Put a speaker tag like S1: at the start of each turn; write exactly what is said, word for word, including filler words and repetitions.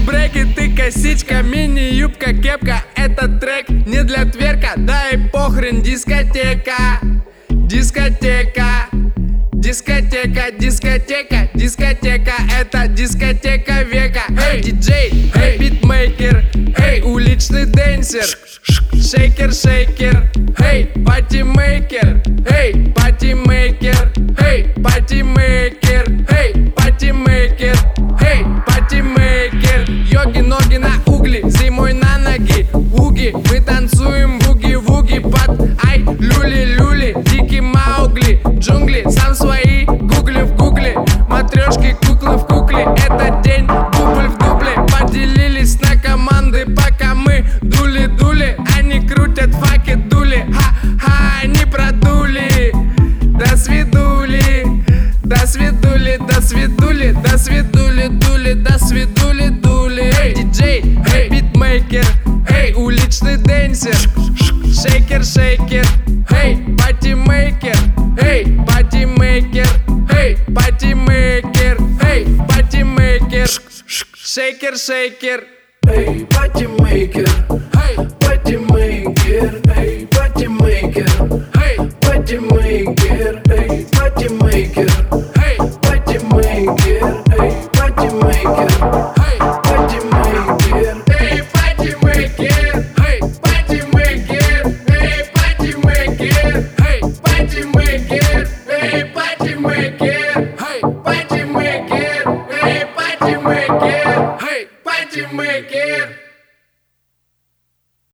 S1: брейки, ты косичка, мини-юбка, кепка. Этот трек не для тверка, да и похрен, дискотека. Дискотека, дискотека, дискотека, дискотека. Это дискотека века. Эй, диджей, эй, битмейкер, эй, уличный дэнсер. Шейкер, шейкер, эй, патимейкер, эй, патимейкер, эй, патимейкер, эй, патимейкер, эй, патимейкер. Йоги, ноги на угли, зимой на ноги. Уги, мы танцуем буги-вуги под ай, люли-люли, дикий Маугли. Джунгли, сам свои, гугли в гугле. Матрешки, куклы в кукле. Это день, дубль в дубле. Поделились на команды, пока мы дули-дули. Они крутят факи, дули, ха-ха, они продули. До свидули, до свидули, до свидули, до свидули, дули, до свидули, дули. Эй, диджей, эй, битмейкер, эй, уличный дэнсер. Шейкер, шейкер, эй, патимейкер, эй, патимейкер, эй, патимейкер, эй, патимейкер. Шейкер, шейкер,
S2: эй, патимейкер, эй, патимейкер, эй, патимейкер, эй, патимейкер, эй, патимейкер, эй, патимейкер, эй, патимейкер, эй, патимейкер,
S1: эй, патимейкер, эй, патимейкер, эй, патимейкер, эй, патимейкер, эй, патимейкер, эй, патимейкер, эй, патимейкер, эй, патимейкер.